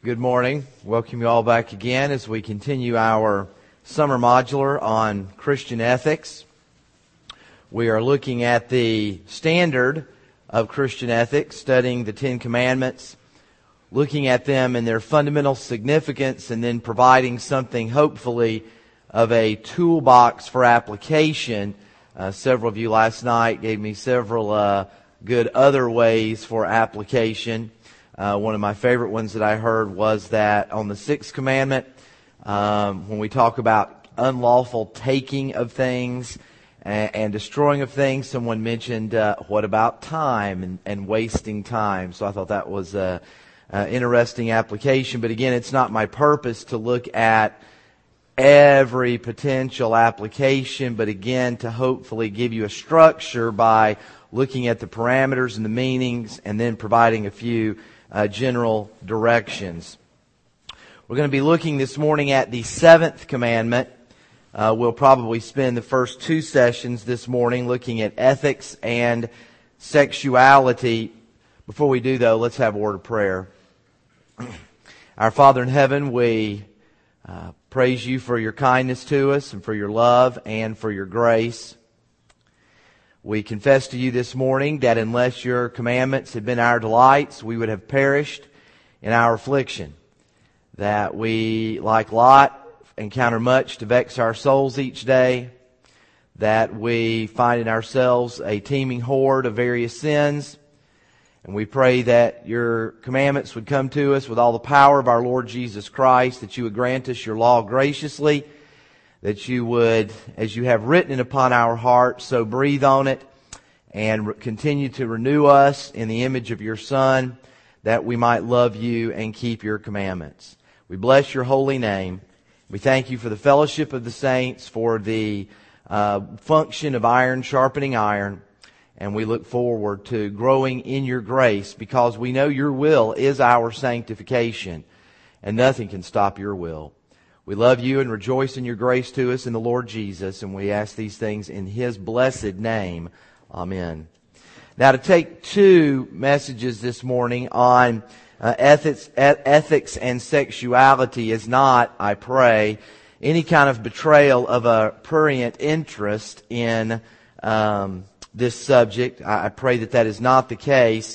Good morning. Welcome you all back again as we continue our summer modular on Christian ethics. We are looking at the standard of Christian ethics, studying the Ten Commandments, looking at them in their fundamental significance, and then providing something hopefully of a toolbox for application. Several of you last night gave me several good other ways for application. One of my favorite ones that I heard was that on the Sixth Commandment, when we talk about unlawful taking of things and destroying of things, someone mentioned, what about time and wasting time? So I thought that was an interesting application. But again, it's not my purpose to look at every potential application, but again, to hopefully give you a structure by looking at the parameters and the meanings and then providing a few general directions. We're going to be looking this morning at the seventh commandment. We'll probably spend the first two sessions this morning looking at ethics and sexuality. Before we do, though, let's have a word of prayer. Our Father in heaven, we praise you for your kindness to us and for your love and for your grace. We confess to you this morning that unless your commandments had been our delights, we would have perished in our affliction. That we, like Lot, encounter much to vex our souls each day. That we find in ourselves a teeming horde of various sins. And we pray that your commandments would come to us with all the power of our Lord Jesus Christ, that you would grant us your law graciously, that you would, as you have written it upon our hearts, so breathe on it and continue to renew us in the image of your Son, that we might love you and keep your commandments. We bless your holy name. We thank you for the fellowship of the saints, for the function of iron sharpening iron, and we look forward to growing in your grace because we know your will is our sanctification, and nothing can stop your will. We love you and rejoice in your grace to us in the Lord Jesus, and we ask these things in His blessed name. Amen. Now, to take two messages this morning on ethics and sexuality is not, I pray, any kind of betrayal of a prurient interest in this subject. I pray that that is not the case.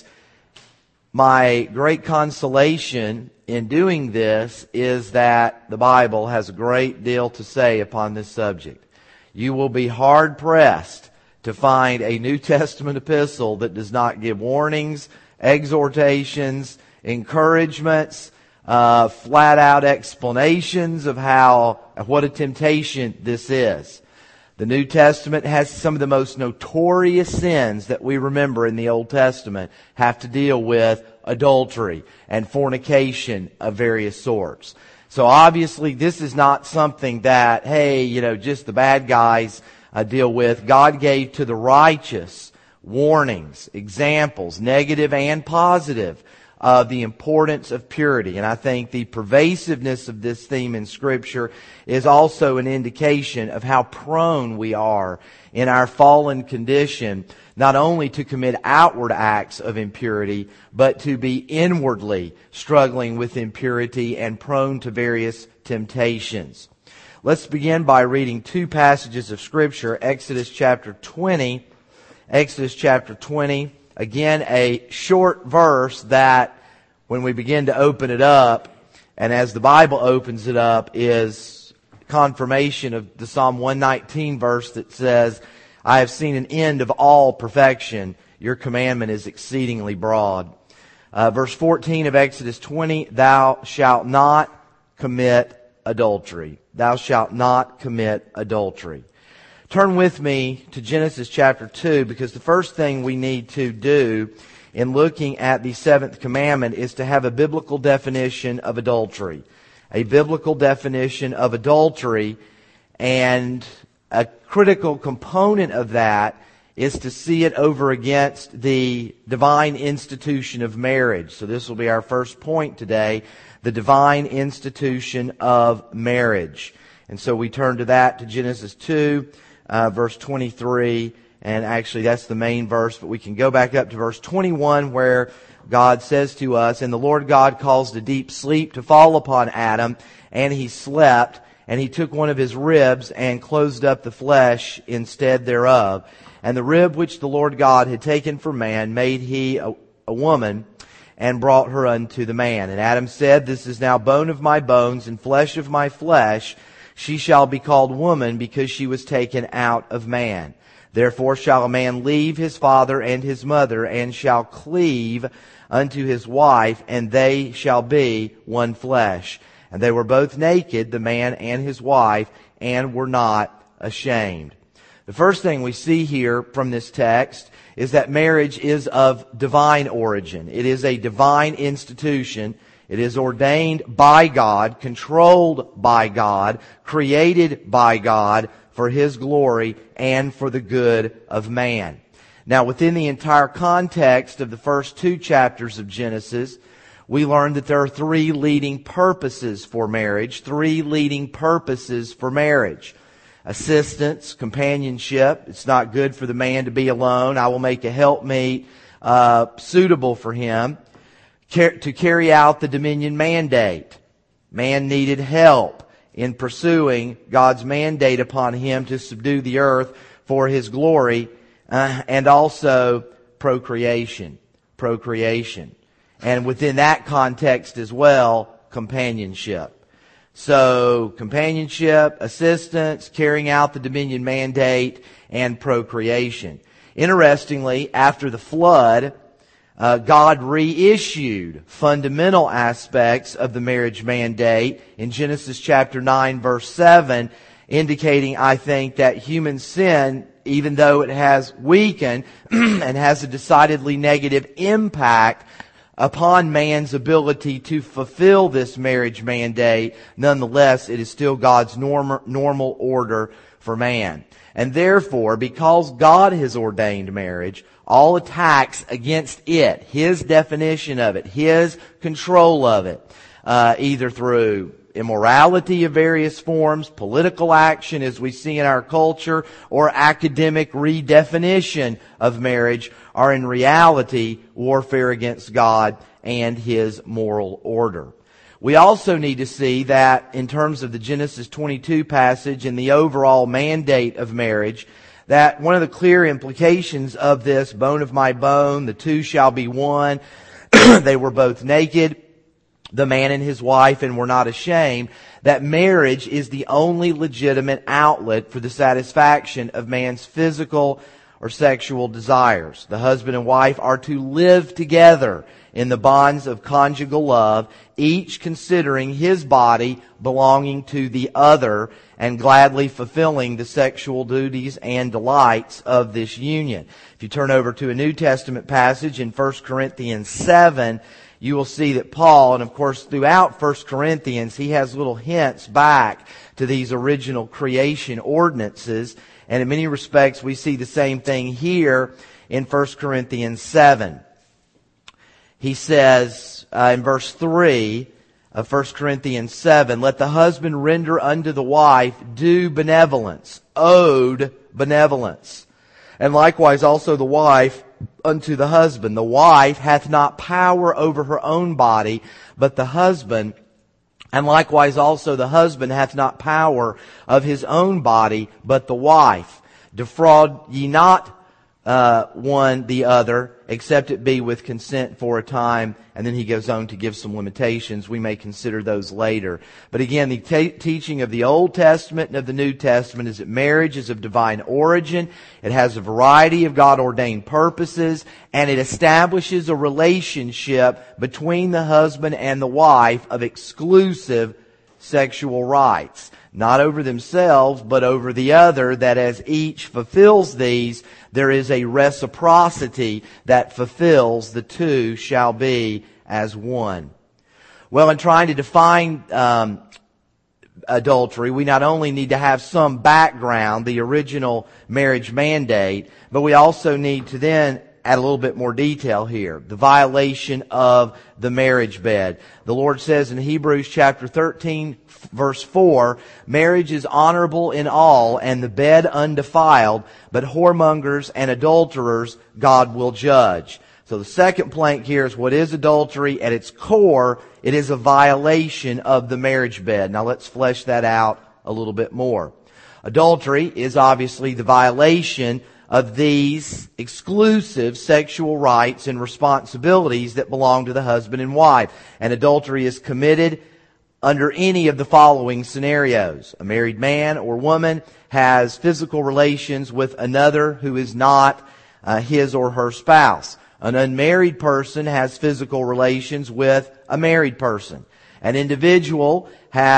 My great consolation in doing this is that the Bible has a great deal to say upon this subject. You will be hard-pressed to find a New Testament epistle that does not give warnings, exhortations, encouragements, flat-out explanations of what a temptation this is. The New Testament has some of the most notorious sins that we remember in the Old Testament have to deal with adultery and fornication of various sorts. So obviously this is not something that, just the bad guys deal with. God gave to the righteous warnings, examples, negative and positive, of the importance of purity. And I think the pervasiveness of this theme in Scripture is also an indication of how prone we are in our fallen condition, not only to commit outward acts of impurity, but to be inwardly struggling with impurity and prone to various temptations. Let's begin by reading two passages of Scripture. Exodus chapter 20. Exodus chapter 20. Again, a short verse that when we begin to open it up, and as the Bible opens it up, is confirmation of the Psalm 119 verse that says, I have seen an end of all perfection. Your commandment is exceedingly broad. Verse 14 of Exodus 20, thou shalt not commit adultery. Thou shalt not commit adultery. Turn with me to Genesis chapter 2, because the first thing we need to do in looking at the seventh commandment is to have a biblical definition of adultery. A biblical definition of adultery, and a critical component of that is to see it over against the divine institution of marriage. So this will be our first point today, the divine institution of marriage. And so we turn to that, to Genesis 2, verse 23 And actually that's the main verse, but we can go back up to verse 21 where God says to us, "And the Lord God caused a deep sleep to fall upon Adam, and he slept, and he took one of his ribs and closed up the flesh instead thereof. And the rib which the Lord God had taken from man made he a woman, and brought her unto the man. And Adam said, This is now bone of my bones and flesh of my flesh. She shall be called woman, because she was taken out of man. Therefore shall a man leave his father and his mother, and shall cleave unto his wife, and they shall be one flesh. And they were both naked, the man and his wife, and were not ashamed." The first thing we see here from this text is that marriage is of divine origin. It is a divine institution. It is ordained by God, controlled by God, created by God for His glory and for the good of man. Now, within the entire context of the first 2 chapters of Genesis, we learn that there are 3 leading purposes for marriage. 3 leading purposes for marriage. Assistance, companionship. It's not good for the man to be alone. I will make a helpmeet suitable for him. To carry out the dominion mandate. Man needed help in pursuing God's mandate upon him to subdue the earth for His glory, and also procreation. And within that context as well, companionship. So, companionship, assistance, carrying out the dominion mandate, and procreation. Interestingly, after the flood, God reissued fundamental aspects of the marriage mandate in Genesis chapter 9, verse 7, indicating, I think, that human sin, even though it has weakened and has a decidedly negative impact upon man's ability to fulfill this marriage mandate, nonetheless, it is still God's normal order for man. And therefore, because God has ordained marriage, all attacks against it, His definition of it, His control of it, either through immorality of various forms, political action as we see in our culture, or academic redefinition of marriage, are in reality warfare against God and His moral order. We also need to see that in terms of the Genesis 22 passage and the overall mandate of marriage, that one of the clear implications of this, bone of my bone, the two shall be one, they were both naked, the man and his wife, and were not ashamed, that marriage is the only legitimate outlet for the satisfaction of man's physical or sexual desires. The husband and wife are to live together in the bonds of conjugal love, each considering his body belonging to the other and gladly fulfilling the sexual duties and delights of this union. If you turn over to a New Testament passage in 1 Corinthians 7, you will see that Paul, and of course throughout 1 Corinthians, he has little hints back to these original creation ordinances. And in many respects, we see the same thing here in 1 Corinthians 7. He says in verse 3 of 1 Corinthians 7, "Let the husband render unto the wife due benevolence," owed benevolence. "And likewise also the wife unto the husband. The wife hath not power over her own body, but the husband. And likewise also the husband hath not power of his own body, but the wife. Defraud ye not one the other, except it be with consent for a time." And then he goes on to give some limitations. We may consider those later. But again, the teaching of the Old Testament and of the New Testament is that marriage is of divine origin. It has a variety of God-ordained purposes, and it establishes a relationship between the husband and the wife of exclusive sexual rights. Not over themselves, but over the other, that as each fulfills these, there is a reciprocity that fulfills the two shall be as one. Well, in trying to define adultery, we not only need to have some background, the original marriage mandate, but we also need to then add a little bit more detail here. The violation of the marriage bed. The Lord says in Hebrews chapter 13, verse 4, marriage is honorable in all, and the bed undefiled, but whoremongers and adulterers God will judge. So the second plank here is, what is adultery? At its core, it is a violation of the marriage bed. Now let's flesh that out a little bit more. Adultery is obviously the violation of these exclusive sexual rights and responsibilities that belong to the husband and wife. And adultery is committed under any of the following scenarios. A married man or woman has physical relations with another who is not his or her spouse. An unmarried person has physical relations with a married person. An individual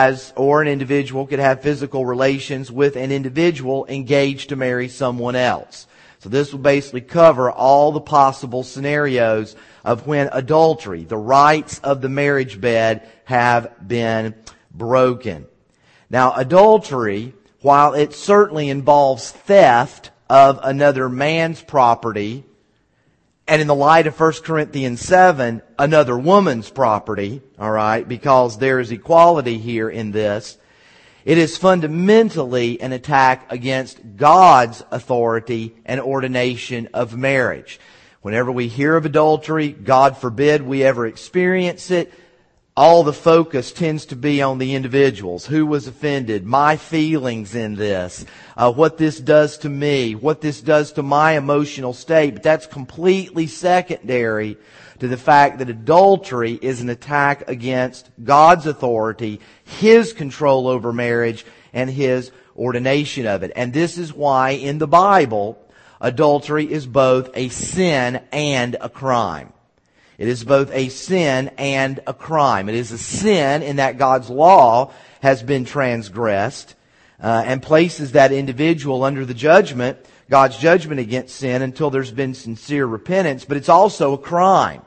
could have physical relations with an individual engaged to marry someone else. So this will basically cover all the possible scenarios of when adultery, the rights of the marriage bed, have been broken. Now, adultery, while it certainly involves theft of another man's property, and in the light of 1 Corinthians 7, another woman's property, all right, because there is equality here in this, it is fundamentally an attack against God's authority and ordination of marriage. Whenever we hear of adultery, God forbid we ever experience it, all the focus tends to be on the individuals. Who was offended? My feelings in this. What this does to me. What this does to my emotional state. But that's completely secondary to the fact that adultery is an attack against God's authority, His control over marriage, and His ordination of it. And this is why in the Bible, adultery is both a sin and a crime. It is both a sin and a crime. It is a sin in that God's law has been transgressed and places that individual under the judgment, God's judgment against sin, until there's been sincere repentance. But it's also a crime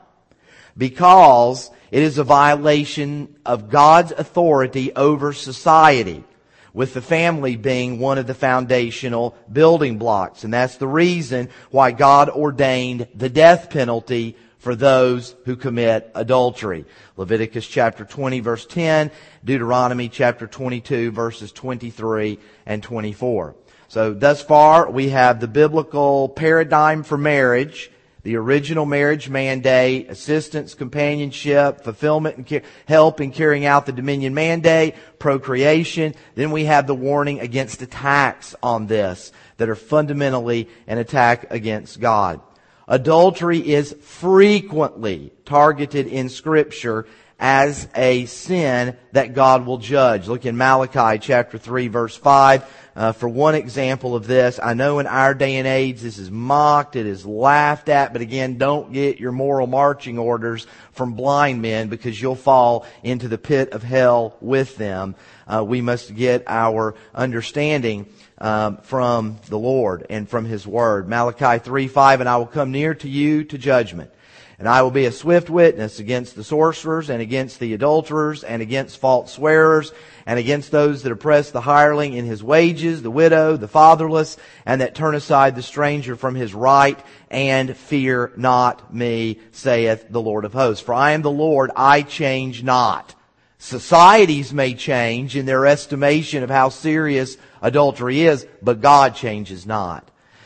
because it is a violation of God's authority over society, with the family being one of the foundational building blocks. And that's the reason why God ordained the death penalty for those who commit adultery. Leviticus chapter 20 verse 10, Deuteronomy chapter 22 verses 23 and 24. So thus far we have the biblical paradigm for marriage, the original marriage mandate, assistance, companionship, fulfillment and help in carrying out the dominion mandate, procreation. Then we have the warning against attacks on this that are fundamentally an attack against God. Adultery is frequently targeted in Scripture as a sin that God will judge. Look in Malachi chapter 3 verse 5 for one example of this. I know in our day and age this is mocked, it is laughed at, but again, don't get your moral marching orders from blind men because you'll fall into the pit of hell with them. We must get our understanding from the Lord and from His Word. Malachi 3:5, and I will come near to you to judgment. And I will be a swift witness against the sorcerers and against the adulterers and against false swearers and against those that oppress the hireling in his wages, the widow, the fatherless, and that turn aside the stranger from his right, and fear not me, saith the Lord of hosts. For I am the Lord, I change not. Societies may change in their estimation of how serious adultery is, but God changes not.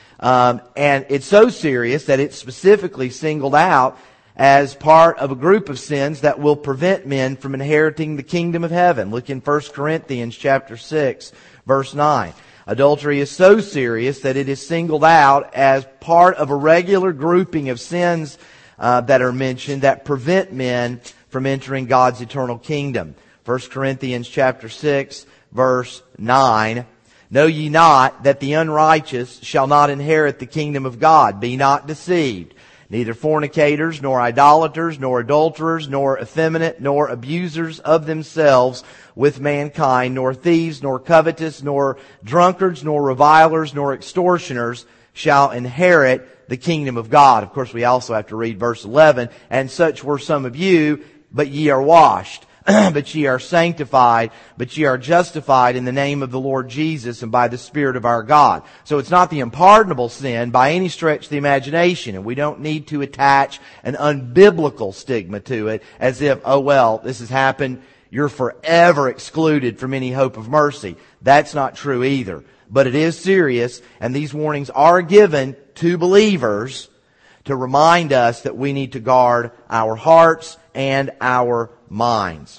And it's so serious that it's specifically singled out as part of a group of sins that will prevent men from inheriting the kingdom of heaven. Look in 1 Corinthians chapter 6, verse 9. Adultery is so serious that it is singled out as part of a regular grouping of sins that are mentioned that prevent men from entering God's eternal kingdom. 1 Corinthians chapter 6, verse 9. Know ye not that the unrighteous shall not inherit the kingdom of God? Be not deceived. Neither fornicators, nor idolaters, nor adulterers, nor effeminate, nor abusers of themselves with mankind, nor thieves, nor covetous, nor drunkards, nor revilers, nor extortioners shall inherit the kingdom of God. Of course, we also have to read verse 11. And such were some of you, but ye are washed, but ye are sanctified, but ye are justified in the name of the Lord Jesus and by the Spirit of our God. So it's not the unpardonable sin by any stretch of the imagination, and we don't need to attach an unbiblical stigma to it as if, oh well, this has happened, you're forever excluded from any hope of mercy. That's not true either. But it is serious, and these warnings are given to believers to remind us that we need to guard our hearts and our minds.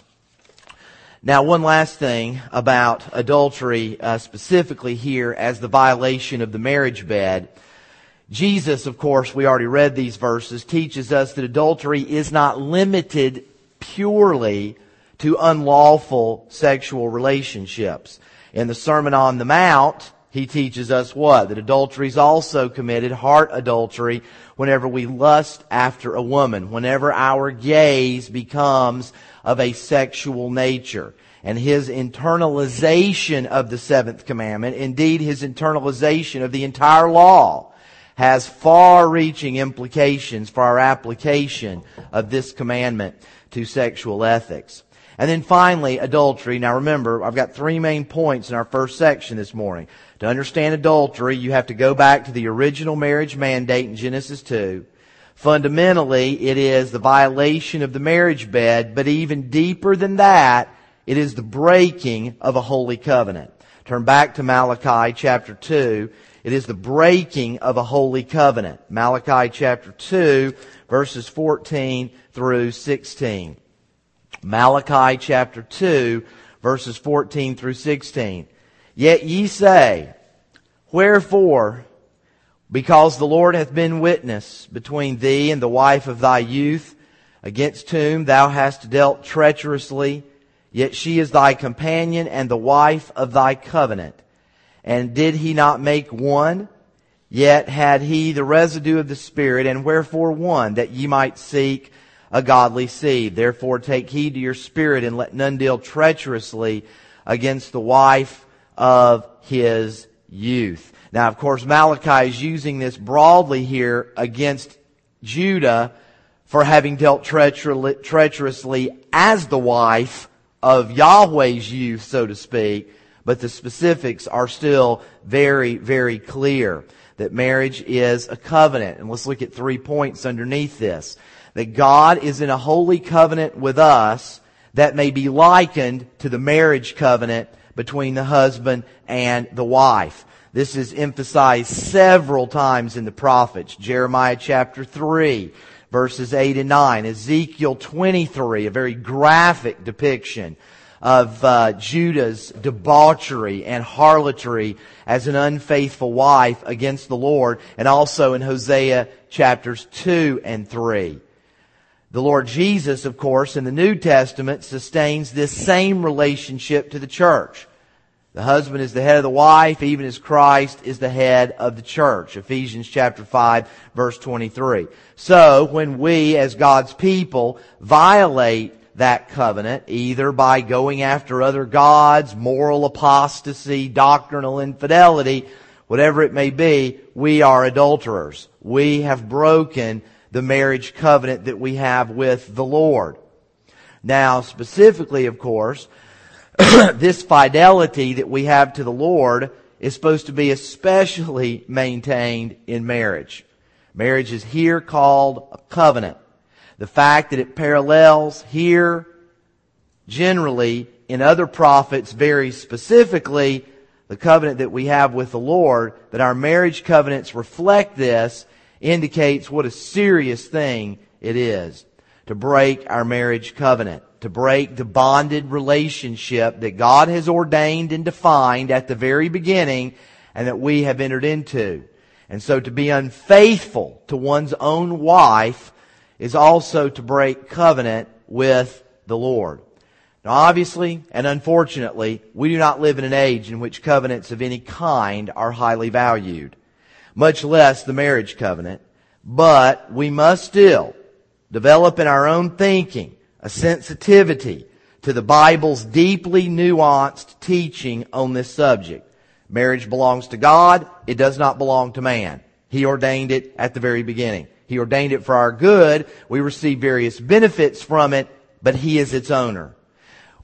Now, one last thing about adultery, specifically here as the violation of the marriage bed. Jesus, of course, we already read these verses, teaches us that adultery is not limited purely to unlawful sexual relationships. In the Sermon on the Mount, he teaches us what? That adultery is also committed, heart adultery, whenever we lust after a woman, whenever our gaze becomes of a sexual nature. And his internalization of the seventh commandment, indeed his internalization of the entire law, has far-reaching implications for our application of this commandment to sexual ethics. And then finally, adultery. Now remember, I've got three main points in our first section this morning. To understand adultery, you have to go back to the original marriage mandate in Genesis 2. Fundamentally, it is the violation of the marriage bed, but even deeper than that, it is the breaking of a holy covenant. Turn back to Malachi chapter 2. It is the breaking of a holy covenant. Malachi chapter 2, verses 14 through 16. Malachi chapter 2, verses 14 through 16. Yet ye say, wherefore? Because the Lord hath been witness between thee and the wife of thy youth, against whom thou hast dealt treacherously, yet she is thy companion and the wife of thy covenant. And did he not make one? Yet had he the residue of the Spirit, and wherefore one? That ye might seek a godly seed. Therefore take heed to your spirit, and let none deal treacherously against the wife of his youth. Now, of course, Malachi is using this broadly here against Judah for having dealt treacherously as the wife of Yahweh's youth, so to speak. But the specifics are still very, very clear that marriage is a covenant. And let's look at 3 points underneath this. That God is in a holy covenant with us that may be likened to the marriage covenant between the husband and the wife. This is emphasized several times in the prophets. Jeremiah chapter 3, verses 8 and 9. Ezekiel 23, a very graphic depiction of Judah's debauchery and harlotry as an unfaithful wife against the Lord. And also in Hosea chapters 2 and 3. The Lord Jesus, of course, in the New Testament sustains this same relationship to the church. The husband is the head of the wife, even as Christ is the head of the church. Ephesians chapter 5, verse 23. So, when we, as God's people, violate that covenant, either by going after other gods, moral apostasy, doctrinal infidelity, whatever it may be, we are adulterers. We have broken the marriage covenant that we have with the Lord. Now, specifically, of course, this fidelity that we have to the Lord is supposed to be especially maintained in marriage. Marriage is here called a covenant. The fact that it parallels here, generally, in other prophets, very specifically, the covenant that we have with the Lord, that our marriage covenants reflect this, indicates what a serious thing it is to break our marriage covenant, to break the bonded relationship that God has ordained and defined at the very beginning and that we have entered into. And so to be unfaithful to one's own wife is also to break covenant with the Lord. Now obviously and unfortunately, we do not live in an age in which covenants of any kind are highly valued, much less the marriage covenant. But we must still develop in our own thinking a sensitivity to the Bible's deeply nuanced teaching on this subject. Marriage belongs to God. It does not belong to man. He ordained it at the very beginning. He ordained it for our good. We receive various benefits from it, but He is its owner.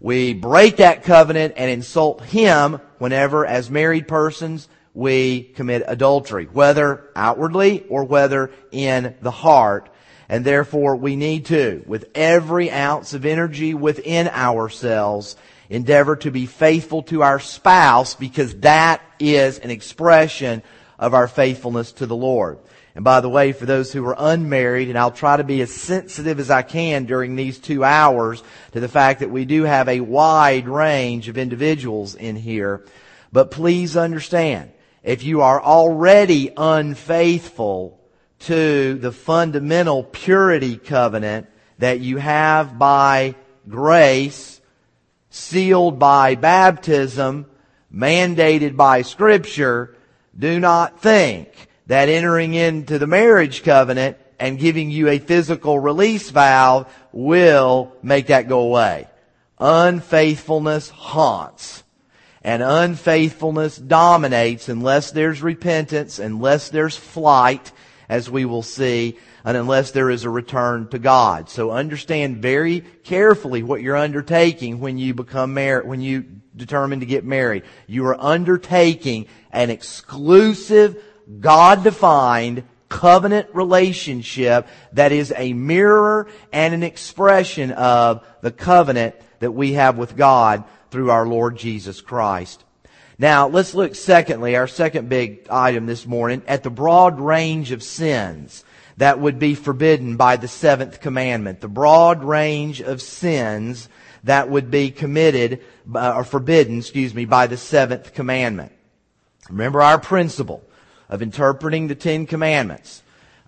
We break that covenant and insult Him whenever, as married persons, we commit adultery, whether outwardly or whether in the heart. And therefore, we need to, with every ounce of energy within ourselves, endeavor to be faithful to our spouse, because that is an expression of our faithfulness to the Lord. And by the way, for those who are unmarried, and I'll try to be as sensitive as I can during these 2 hours to the fact that we do have a wide range of individuals in here, but please understand, if you are already unfaithful to the fundamental purity covenant that you have by grace, sealed by baptism, mandated by Scripture, do not think that entering into the marriage covenant and giving you a physical release valve will make that go away. Unfaithfulness haunts. And unfaithfulness dominates unless there's repentance, unless there's flight, as we will see, and unless there is a return to God. So understand very carefully what you're undertaking when you become married, when you determine to get married. You are undertaking an exclusive, God-defined covenant relationship that is a mirror and an expression of the covenant that we have with God through our Lord Jesus Christ. Now, let's look secondly, our second big item this morning, at the broad range of sins that would be forbidden by the seventh commandment. The broad range of sins that would be committed, or forbidden, by the seventh commandment. Remember our principle of interpreting the Ten Commandments,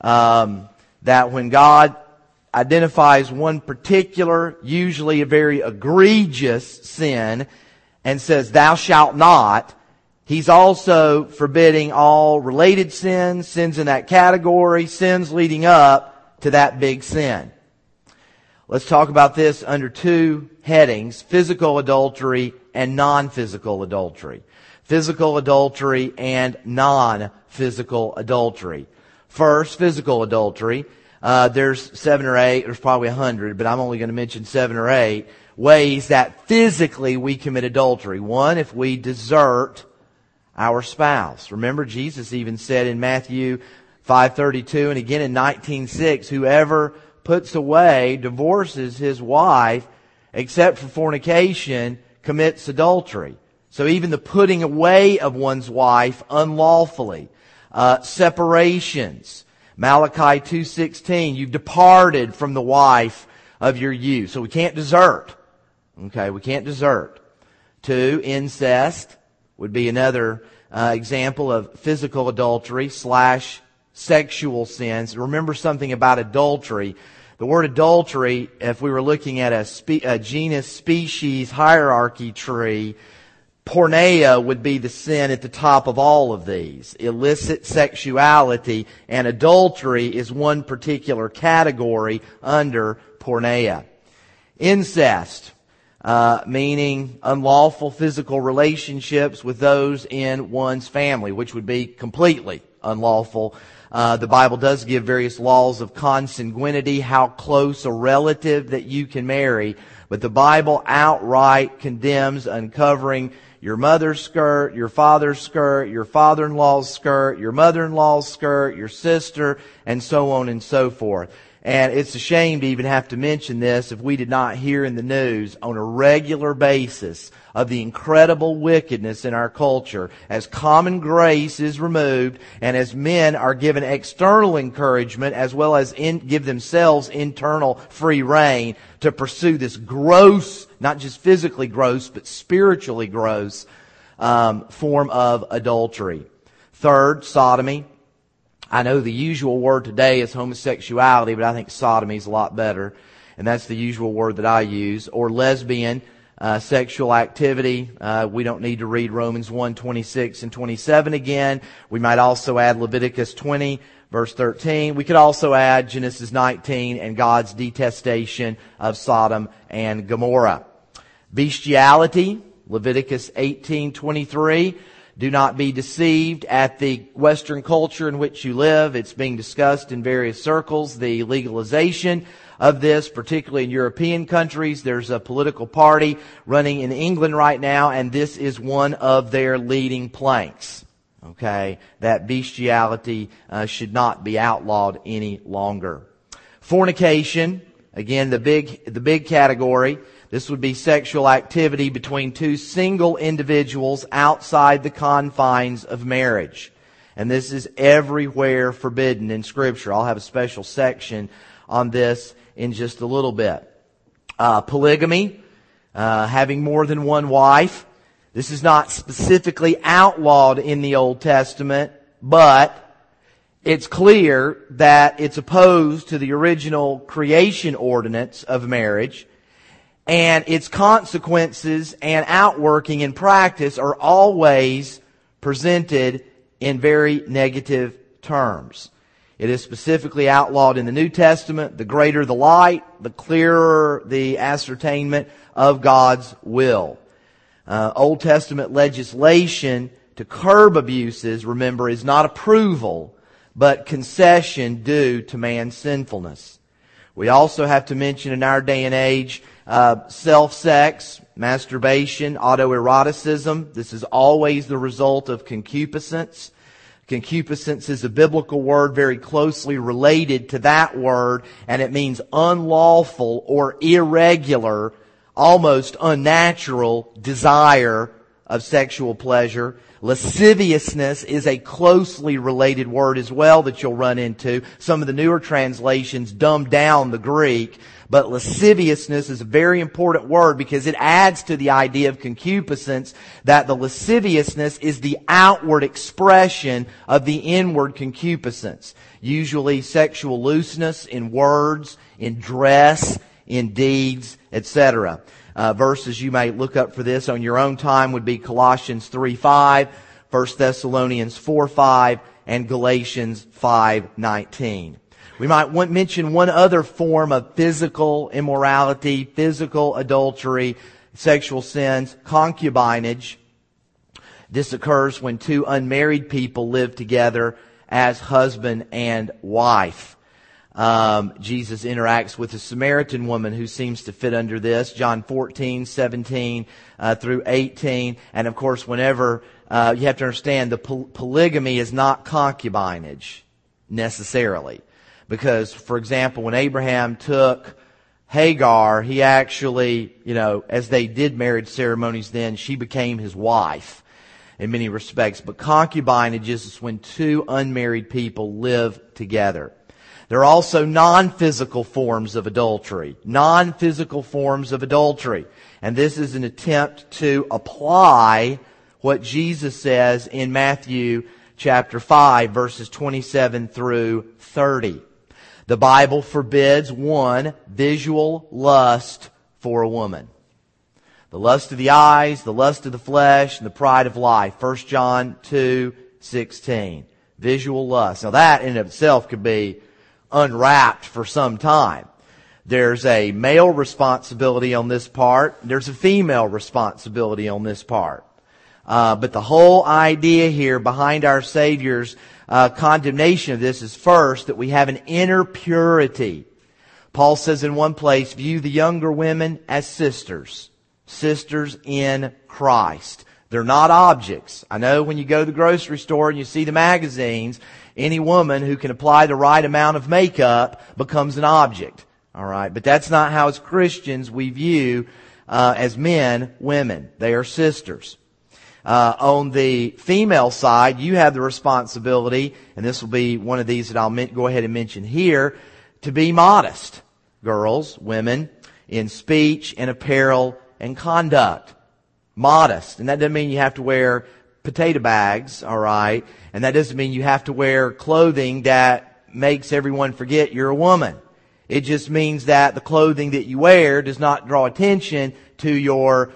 that when God identifies one particular, usually a very egregious sin, and says, "Thou shalt not," He's also forbidding all related sins, sins in that category, sins leading up to that big sin. Let's talk about this under two headings: physical adultery and non-physical adultery. Physical adultery and non-physical adultery. First, physical adultery. There's 7 or 8, there's probably 100, but I'm only going to mention 7 or 8 ways that physically we commit adultery. One, if we desert our spouse. Remember, Jesus even said in Matthew 5:32 and again in 19:6, whoever puts away, divorces his wife, except for fornication, commits adultery. So even the putting away of one's wife unlawfully. Separations. Malachi 2:16, you've departed from the wife of your youth. So we can't desert. Okay, we can't desert. 2, incest would be another example of physical adultery / sexual sins. Remember something about adultery. The word adultery, if we were looking at a genus-species hierarchy tree, porneia would be the sin at the top of all of these. Illicit sexuality, and adultery is one particular category under porneia. Incest, meaning unlawful physical relationships with those in one's family, which would be completely unlawful. The Bible does give various laws of consanguinity, how close a relative that you can marry, but the Bible outright condemns uncovering your mother's skirt, your father's skirt, your father-in-law's skirt, your mother-in-law's skirt, your sister, and so on and so forth. And it's a shame to even have to mention this if we did not hear in the news on a regular basis of the incredible wickedness in our culture as common grace is removed and as men are given external encouragement as well as give themselves internal free rein to pursue this gross, not just physically gross, but spiritually gross form of adultery. Third, sodomy. I know the usual word today is homosexuality, but I think sodomy is a lot better. And that's the usual word that I use. Or lesbian, sexual activity. We don't need to read Romans 1:26 and 27 again. We might also add Leviticus 20, verse 13. We could also add Genesis 19 and God's detestation of Sodom and Gomorrah. Bestiality, Leviticus 18:23. Do not be deceived at the Western culture in which you live. It's being discussed in various circles, the legalization of this, particularly in European countries. There's a political party running in England right now, and this is one of their leading planks. Okay, that bestiality should not be outlawed any longer. Fornication, again, the big category. This would be sexual activity between two single individuals outside the confines of marriage. And this is everywhere forbidden in Scripture. I'll have a special section on this in just a little bit. Polygamy, having more than one wife. This is not specifically outlawed in the Old Testament, but it's clear that it's opposed to the original creation ordinance of marriage, and its consequences and outworking in practice are always presented in very negative terms. It is specifically outlawed in the New Testament. The greater the light, the clearer the ascertainment of God's will. Old Testament legislation to curb abuses, remember, is not approval, but concession due to man's sinfulness. We also have to mention in our day and age, self-sex, masturbation, autoeroticism. This is always the result of concupiscence. Concupiscence is a biblical word very closely related to that word, and it means unlawful or irregular, almost unnatural desire of sexual pleasure. Lasciviousness is a closely related word as well that you'll run into. Some of the newer translations dumb down the Greek, but lasciviousness is a very important word because it adds to the idea of concupiscence that the lasciviousness is the outward expression of the inward concupiscence. Usually sexual looseness in words, in dress, in deeds, etc. Verses you may look up for this on your own time would be Colossians 3:5, 1 Thessalonians 4:5, and Galatians 5:19. We might mention one other form of physical immorality, physical adultery, sexual sins, concubinage. This occurs when two unmarried people live together as husband and wife. Jesus interacts with a Samaritan woman who seems to fit under this. John 14:17 through 18. And of course, whenever you have to understand, the polygamy is not concubinage necessarily. Because, for example, when Abraham took Hagar, he actually, as they did marriage ceremonies then, she became his wife in many respects. But concubinage is when two unmarried people live together. There are also non-physical forms of adultery. Non-physical forms of adultery. And this is an attempt to apply what Jesus says in Matthew chapter 5, verses 27 through 30. The Bible forbids, one, visual lust for a woman. The lust of the eyes, the lust of the flesh, and the pride of life. 1 John 2:16. Visual lust. Now that in itself could be unwrapped for some time. There's a male responsibility on this part. There's a female responsibility on this part. But the whole idea here behind our Savior's condemnation of this is first that we have an inner purity. Paul says in one place, view the younger women as sisters. Sisters in Christ. They're not objects. I know when you go to the grocery store and you see the magazines, any woman who can apply the right amount of makeup becomes an object. All right, but that's not how as Christians we view as men, women. They are sisters. On the female side, you have the responsibility, and this will be one of these that I'll go ahead and mention here, to be modest. Girls, women, in speech and apparel and conduct. Modest. And that doesn't mean you have to wear potato bags, all right? And that doesn't mean you have to wear clothing that makes everyone forget you're a woman. It just means that the clothing that you wear does not draw attention to your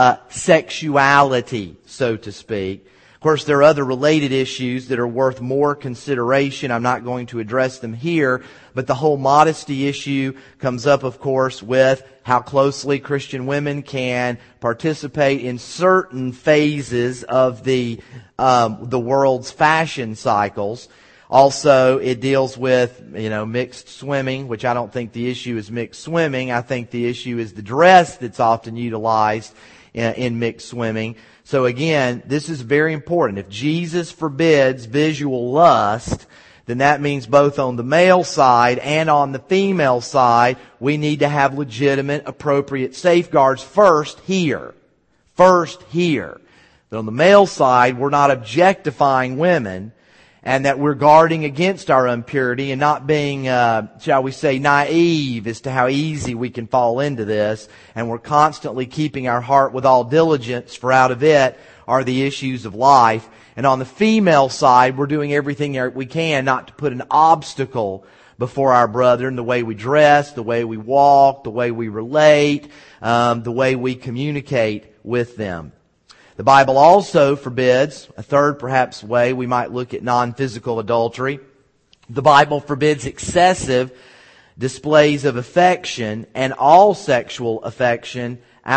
sexuality, so to speak. Of course, there are other related issues that are worth more consideration. I'm not going to address them here, but the whole modesty issue comes up, of course, with how closely Christian women can participate in certain phases of the world's fashion cycles. Also, it deals with, mixed swimming, which I don't think the issue is mixed swimming. I think the issue is the dress that's often utilized in mixed swimming. So again, this is very important. If Jesus forbids visual lust, then that means both on the male side and on the female side, we need to have legitimate, appropriate safeguards first here. First here. But on the male side, we're not objectifying women, and that we're guarding against our impurity and not being, shall we say, naive as to how easy we can fall into this. And we're constantly keeping our heart with all diligence, for out of it are the issues of life. And on the female side, we're doing everything we can not to put an obstacle before our brethren, the way we dress, the way we walk, the way we relate, the way we communicate with them. The Bible also forbids, a third perhaps way we might look at non-physical adultery. The Bible forbids excessive displays of affection and all sexual affection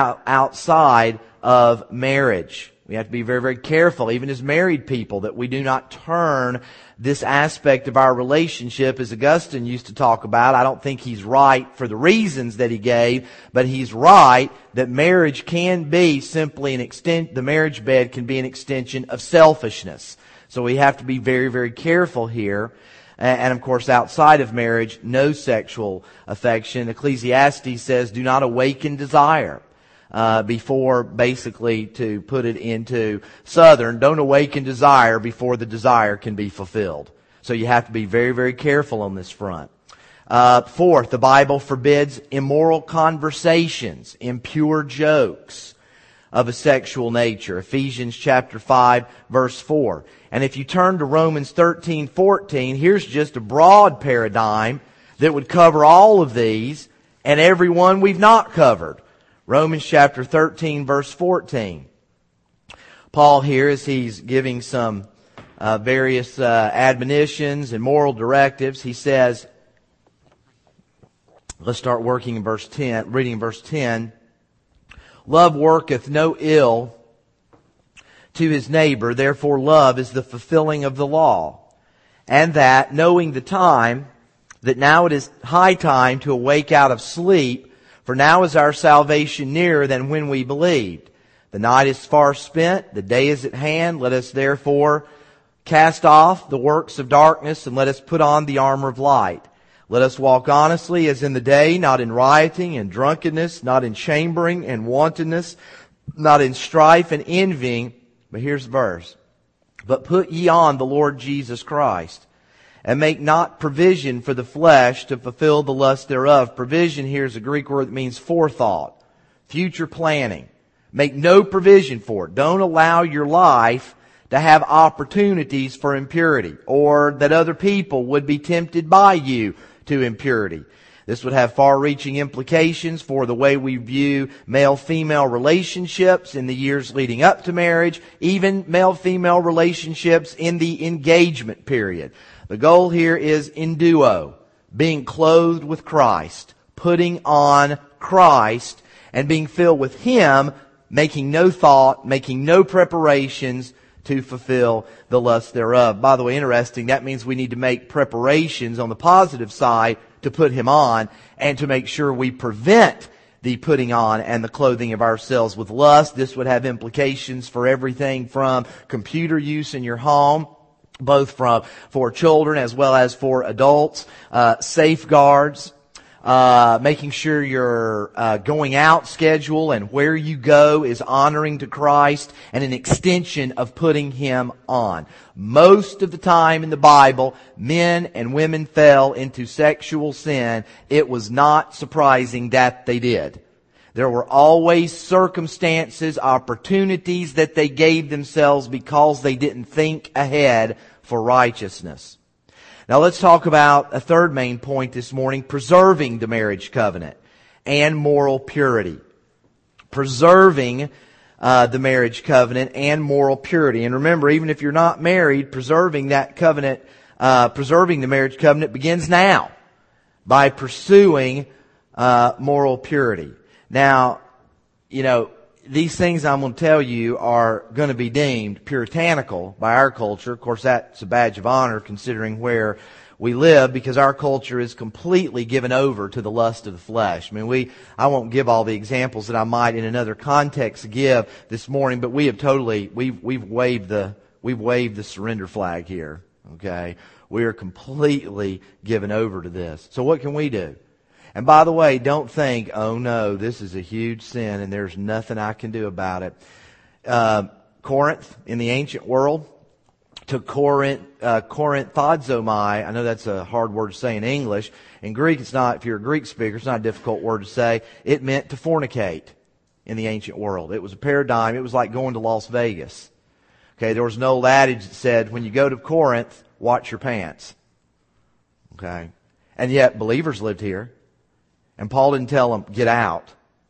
outside of marriage. We have to be very, very careful, even as married people, that we do not turn this aspect of our relationship, as Augustine used to talk about. I don't think he's right for the reasons that he gave, but he's right that marriage can be simply the marriage bed can be an extension of selfishness. So we have to be very, very careful here. And of course, outside of marriage, no sexual affection. Ecclesiastes says, do not awaken desire. Before, basically, to put it into Southern, don't awaken desire before the desire can be fulfilled. So you have to be very, very careful on this front. Fourth, the Bible forbids immoral conversations, impure jokes of a sexual nature. Ephesians chapter 5, verse 4. And if you turn to Romans 13:14, here's just a broad paradigm that would cover all of these and every one we've not covered. Romans chapter 13, verse 14. Paul here, as he's giving some various admonitions and moral directives, he says, let's start reading in verse 10. Love worketh no ill to his neighbor, therefore love is the fulfilling of the law. And that, knowing the time, that now it is high time to awake out of sleep, for now is our salvation nearer than when we believed. The night is far spent, the day is at hand. Let us therefore cast off the works of darkness, and let us put on the armor of light. Let us walk honestly as in the day, not in rioting and drunkenness, not in chambering and wantonness, not in strife and envying. But here's the verse. But put ye on the Lord Jesus Christ, and make not provision for the flesh to fulfill the lust thereof. Provision here is a Greek word that means forethought, future planning. Make no provision for it. Don't allow your life to have opportunities for impurity, or that other people would be tempted by you to impurity. This would have far-reaching implications for the way we view male-female relationships in the years leading up to marriage, even male-female relationships in the engagement period. The goal here is enduo, being clothed with Christ, putting on Christ, and being filled with Him, making no thought, making no preparations to fulfill the lust thereof. By the way, interesting, that means we need to make preparations on the positive side to put Him on, and to make sure we prevent the putting on and the clothing of ourselves with lust. This would have implications for everything from computer use in your home, both for children as well as for adults, safeguards, making sure your going out schedule and where you go is honoring to Christ, and an extension of putting Him on. Most of the time in the Bible, men and women fell into sexual sin. It was not surprising that they did. There were always circumstances, opportunities that they gave themselves because they didn't think ahead for righteousness. Now let's talk about a third main point this morning, preserving the marriage covenant and moral purity. Preserving the marriage covenant and moral purity. And remember, even if you're not married, preserving that covenant, preserving the marriage covenant begins now by pursuing moral purity. Now, these things I'm going to tell you are going to be deemed puritanical by our culture. Of course, that's a badge of honor considering where we live, because our culture is completely given over to the lust of the flesh. I won't give all the examples that I might in another context give this morning, but we've waved the surrender flag here. Okay? We are completely given over to this. So what can we do? And by the way, don't think, oh no, this is a huge sin and there's nothing I can do about it. Corinth, in the ancient world, to Korinthazomai. I know that's a hard word to say in English. In Greek, it's not, if you're a Greek speaker, it's not a difficult word to say. It meant to fornicate in the ancient world. It was a paradigm. It was like going to Las Vegas. Okay, there was an old adage that said, when you go to Corinth, watch your pants. Okay. And yet, believers lived here. And Paul didn't tell them, get out.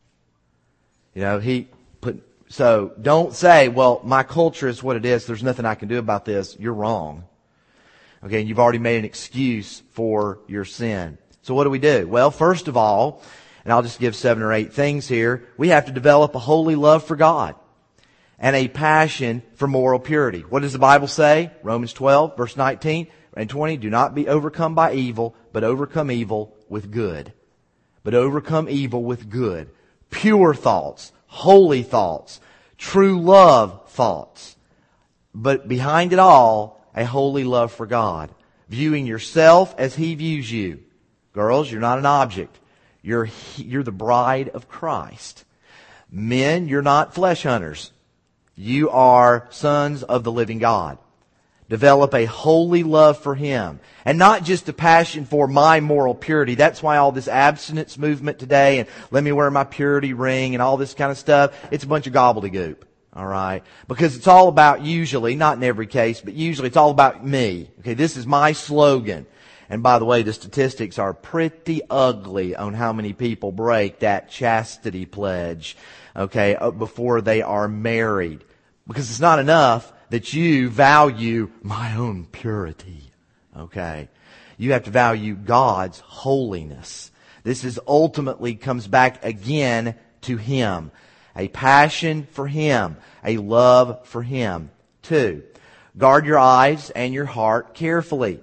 So don't say, well, my culture is what it is. There's nothing I can do about this. You're wrong. Okay, and you've already made an excuse for your sin. So what do we do? Well, first of all, and I'll just give 7 or 8 things here, we have to develop a holy love for God and a passion for moral purity. What does the Bible say? Romans 12, verse 19 and 20, do not be overcome by evil, but overcome evil with good. But overcome evil with good. Pure thoughts, holy thoughts, true love thoughts. But behind it all, a holy love for God. Viewing yourself as He views you. Girls, you're not an object. You're the bride of Christ. Men, you're not flesh hunters. You are sons of the living God. Develop a holy love for Him. And not just a passion for my moral purity. That's why all this abstinence movement today and let me wear my purity ring and all this kind of stuff, it's a bunch of gobbledygook. Alright? Because it's all about usually, not in every case, but usually it's all about me. Okay, this is my slogan. And by the way, the statistics are pretty ugly on how many people break that chastity pledge, okay, before they are married. Because it's not enough that you value my own purity. Okay. You have to value God's holiness. This is ultimately comes back again to Him. A passion for Him. A love for Him. 2, guard your eyes and your heart carefully.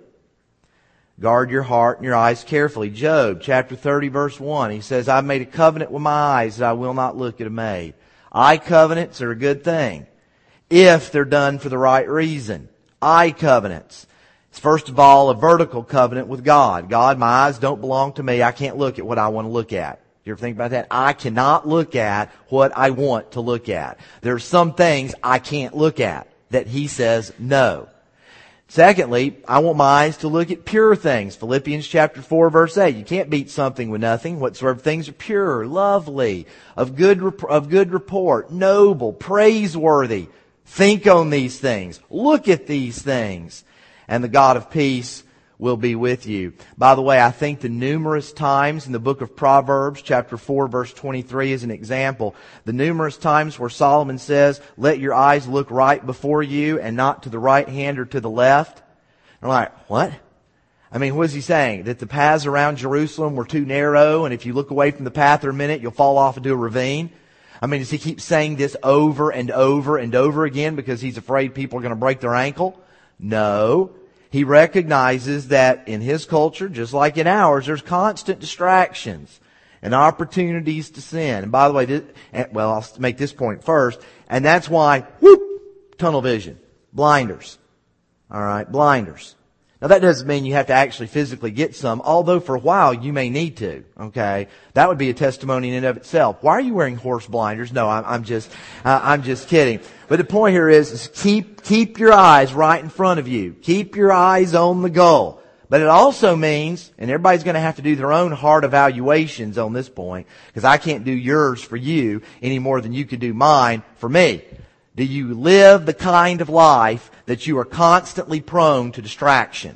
Guard your heart and your eyes carefully. Job chapter 30 verse 1. He says, I've made a covenant with my eyes that I will not look at a maid. Eye covenants are a good thing, if they're done for the right reason. Eye covenants. It's first of all a vertical covenant with God. God, my eyes don't belong to me. I can't look at what I want to look at. You ever think about that? I cannot look at what I want to look at. There are some things I can't look at that He says no. Secondly, I want my eyes to look at pure things. Philippians chapter 4 verse 8. You can't beat something with nothing. Whatsoever things are pure, lovely, of good report, noble, praiseworthy. Think on these things. Look at these things. And the God of peace will be with you. By the way, I think the numerous times in the book of Proverbs, chapter 4, verse 23 is an example. The numerous times where Solomon says, let your eyes look right before you and not to the right hand or to the left. And I'm like, what? I mean, what is he saying? That the paths around Jerusalem were too narrow, and if you look away from the path for a minute, you'll fall off into a ravine? I mean, does he keep saying this over and over and over again because he's afraid people are going to break their ankle? No. He recognizes that in his culture, just like in ours, there's constant distractions and opportunities to sin. And by the way, I'll make this point first. And that's why, tunnel vision. Blinders. Alright, blinders. Now that doesn't mean you have to actually physically get some, although for a while you may need to. Okay, that would be a testimony in and of itself. Why are you wearing horse blinders? No, I'm just kidding. But the point here is keep your eyes right in front of you. Keep your eyes on the goal. But it also means, and everybody's going to have to do their own heart evaluations on this point, because I can't do yours for you any more than you could do mine for me. Do you live the kind of life that you are constantly prone to distraction?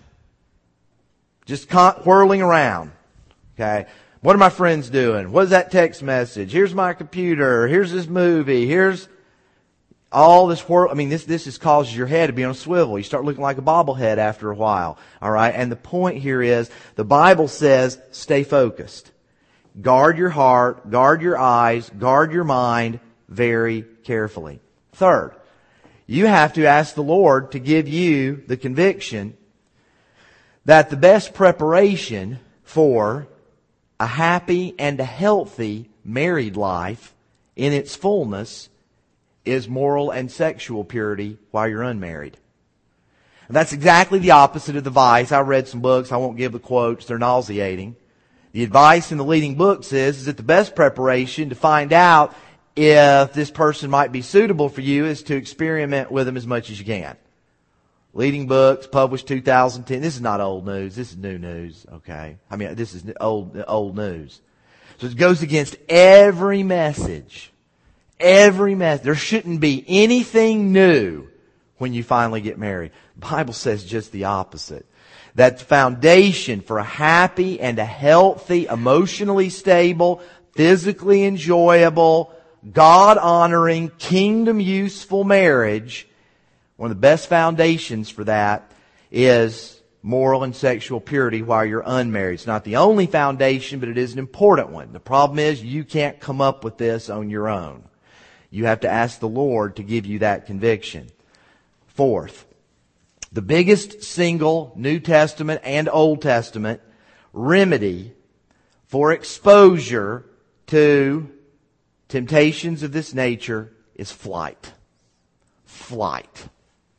Just whirling around. Okay. What are my friends doing? What is that text message? Here's my computer. Here's this movie. Here's all this whirl. I mean, this just causes your head to be on a swivel. You start looking like a bobblehead after a while. All right. And the point here is the Bible says stay focused. Guard your heart. Guard your eyes. Guard your mind. very carefully. Third, you have to ask the Lord to give you the conviction that the best preparation for a happy and a healthy married life in its fullness is moral and sexual purity while you're unmarried. And that's exactly the opposite of the advice. I read some books. I won't give the quotes. They're nauseating. The advice in the leading books is that the best preparation to find out if this person might be suitable for you is to experiment with them as much as you can. Leading books, published 2010. This is not old news. This is new news, okay? I mean, this is old news. So it goes against every message. Every message. There shouldn't be anything new when you finally get married. The Bible says just the opposite. That the foundation for a happy and a healthy, emotionally stable, physically enjoyable, God-honoring, kingdom-useful marriage, one of the best foundations for that is moral and sexual purity while you're unmarried. It's not the only foundation, but it is an important one. The problem is you can't come up with this on your own. You have to ask the Lord to give you that conviction. Fourth, the biggest single New Testament and Old Testament remedy for exposure to temptations of this nature is flight. Flight.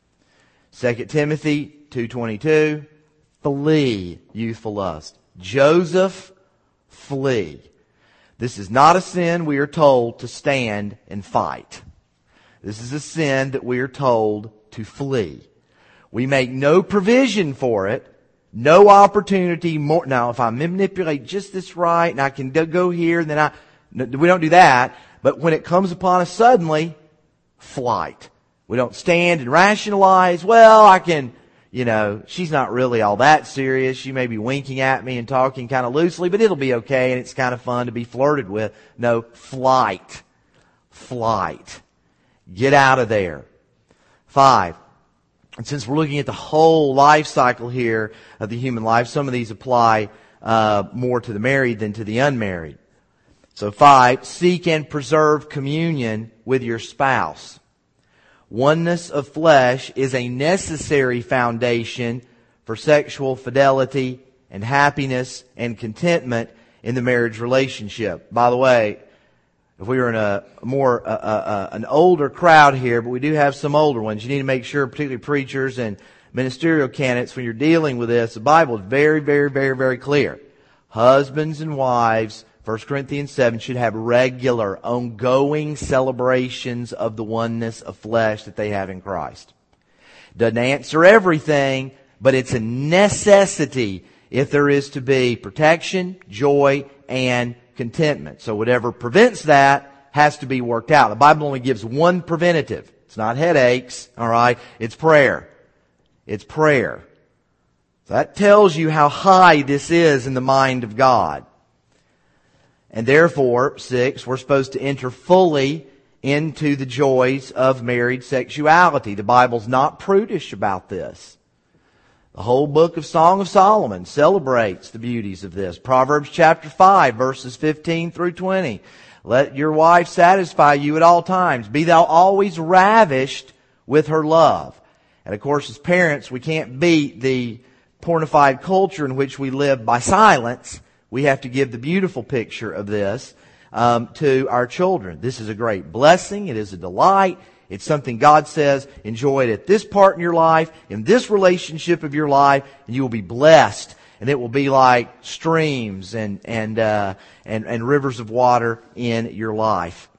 2 Timothy 2:22, flee youthful lust. Joseph, flee. This is not a sin we are told to stand and fight. This is a sin that we are told to flee. We make no provision for it, no opportunity more. Now, if I manipulate just this right, and I can go here, then we don't do that. But when it comes upon us suddenly, flight. We don't stand and rationalize, well, I can, she's not really all that serious. She may be winking at me and talking kind of loosely, but it'll be okay, and it's kind of fun to be flirted with. No, flight. Flight. Get out of there. 5. And since we're looking at the whole life cycle here of the human life, some of these apply more to the married than to the unmarried. So 5, seek and preserve communion with your spouse. Oneness of flesh is a necessary foundation for sexual fidelity and happiness and contentment in the marriage relationship. By the way, if we were in an older crowd here, but we do have some older ones, you need to make sure, particularly preachers and ministerial candidates, when you're dealing with this, the Bible is very, very, very, very clear. Husbands and wives, 1 Corinthians 7, should have regular, ongoing celebrations of the oneness of flesh that they have in Christ. Doesn't answer everything, but it's a necessity if there is to be protection, joy, and contentment. So whatever prevents that has to be worked out. The Bible only gives one preventative. It's not headaches, all right? It's prayer. It's prayer. So that tells you how high this is in the mind of God. And therefore, 6, we're supposed to enter fully into the joys of married sexuality. The Bible's not prudish about this. The whole book of Song of Solomon celebrates the beauties of this. Proverbs chapter 5, verses 15 through 20. Let your wife satisfy you at all times. Be thou always ravished with her love. And of course, as parents, we can't beat the pornified culture in which we live by silence. We have to give the beautiful picture of this to our children. This is a great blessing. It is a delight. It's something God says, enjoy it at this part in your life, in this relationship of your life, and you will be blessed. And it will be like streams and rivers of water in your life.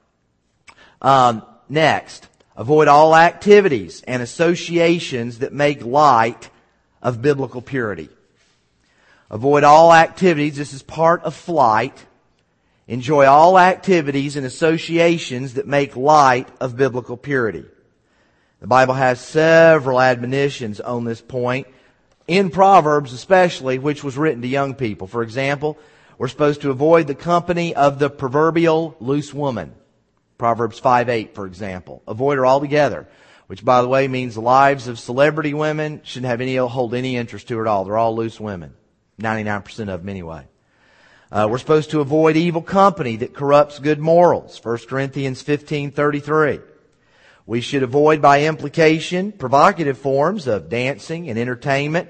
Next, avoid all activities and associations that make light of biblical purity. Avoid all activities. This is part of flight. Enjoy all activities and associations that make light of biblical purity. The Bible has several admonitions on this point, in Proverbs especially, which was written to young people. For example, we're supposed to avoid the company of the proverbial loose woman. Proverbs 5:8, for example. Avoid her altogether, which, by the way, means the lives of celebrity women shouldn't hold any interest to her at all. They're all loose women. 99% of them anyway. We're supposed to avoid evil company that corrupts good morals. 1 Corinthians 15:33. We should avoid, by implication, provocative forms of dancing and entertainment.